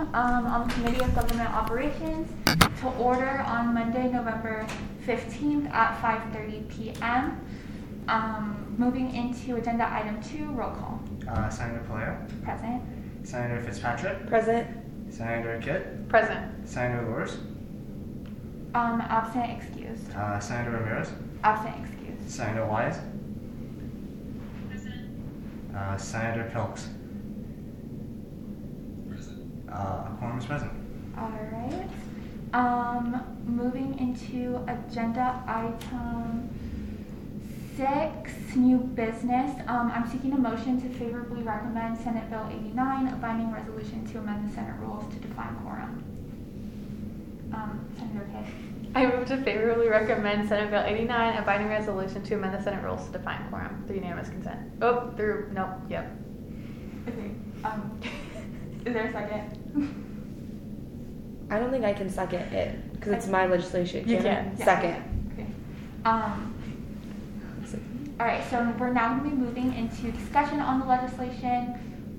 on the Committee of Government Operations to order on Monday, November 15th at 5:30 p.m. Moving into agenda item 2, roll call. Senator Palaio. Present. Senator Fitzpatrick. Present. Senator Kidd. Present. Senator Lewis. Absent, excused. Senator Ramirez. Absent, excused. Senator Wise. Present. Senator Pilks. Present. Quorum is present. Alright. Moving into agenda item 6, new business. I'm seeking a motion to favorably recommend Senate Bill 89, a binding resolution to amend the Senate rules to define quorum. Senator Kidd. I move to favorably recommend Senate Bill 89, a binding resolution to amend the Senate rules to define quorum through unanimous consent. Yep. Okay. Is there a second? I don't think I can second it because it's my legislation. You I? can. Yeah, Second. Okay. All right, so we're now going to be moving into discussion on the legislation.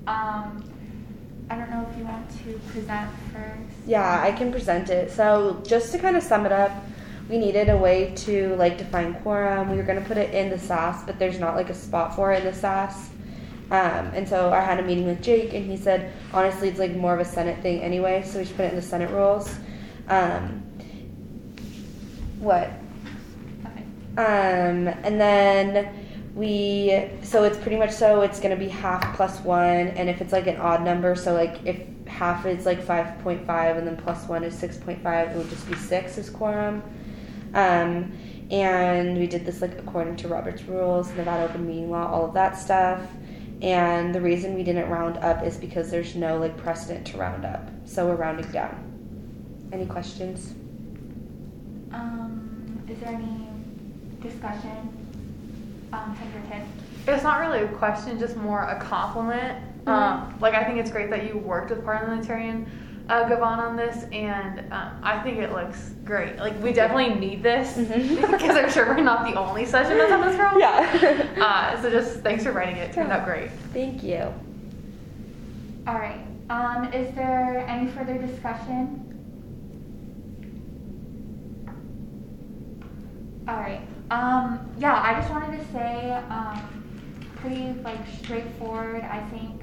I don't know if you want to present first. Yeah, I can present it. So just to kind of sum it up, we needed a way to define quorum. We were going to put it in the SAS, but there's not a spot for it in the SAS. And so I had a meeting with Jake, and he said, honestly, it's more of a Senate thing anyway, so we should put it in the Senate rules. What? Okay. And then so it's pretty much it's going to be half plus 1, and if it's an odd number, so if half is 5.5 and then plus 1 is 6.5, it would just be 6 as quorum. And we did this according to Robert's rules, Nevada open meeting law, all of that stuff. And the reason we didn't round up is because there's no precedent to round up, so we're rounding down. Any questions? Is there any discussion? Senator Kidd. It's not really a question, just more a compliment. Mm-hmm. I think it's great that you worked with parliamentarian Gavon on this, and I think it looks great. We definitely need this because I'm sure we're not the only session that's on this problem. Yeah. So just thanks for writing it. It turned out great. Thank you. All right. Is there any further discussion? All right. Yeah, I just wanted to say, pretty straightforward. I think,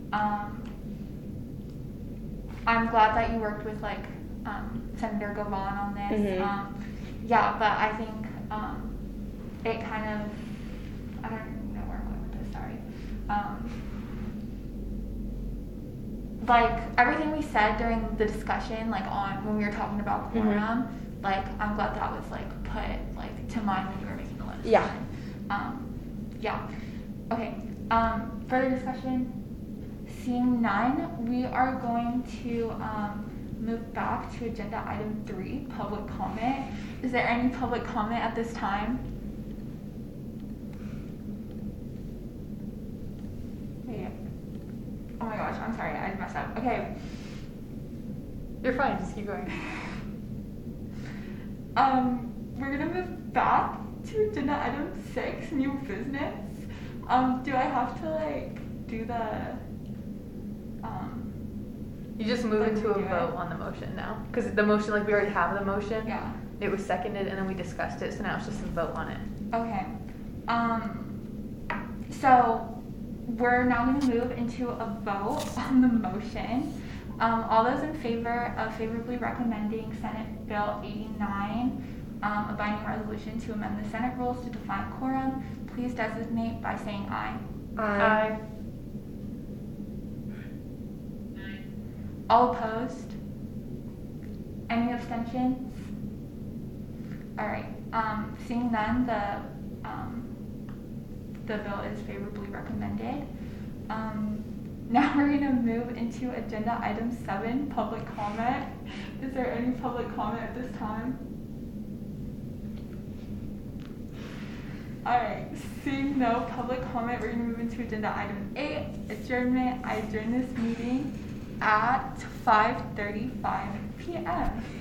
I'm glad that you worked with Senator Gavon on this. Mm-hmm. Yeah, but I think, it kind of, I don't know where I'm going with this, sorry. Everything we said during the discussion, on when we were talking about quorum, I'm glad that was put to mind when we were making the legislation. Yeah. Yeah. Okay. Further discussion? Seeing none, we are going to move back to agenda item 3, public comment. Is there any public comment at this time? Wait. Oh my gosh, I'm sorry, I messed up. Okay. You're fine. Just keep going. We're gonna move back to agenda item 6, new business. Do I have to do the You just move into a do vote it? on the motion now, because the motion, we already have the motion. Yeah. It was seconded, and then we discussed it, so now it's just a vote on it. Okay. So we're now going to move into a vote on the motion. All those in favor of favorably recommending Senate Bill 89, a binding resolution to amend the Senate rules to define quorum, please designate by saying aye. Aye. All opposed? Any abstentions? All right. Seeing none, the bill is favorably recommended. Now we're going to move into agenda item 7, public comment. Is there any public comment at this time? All right. Seeing no public comment, we're going to move into agenda item 8, adjournment. I adjourn this meeting at 5:35 p.m.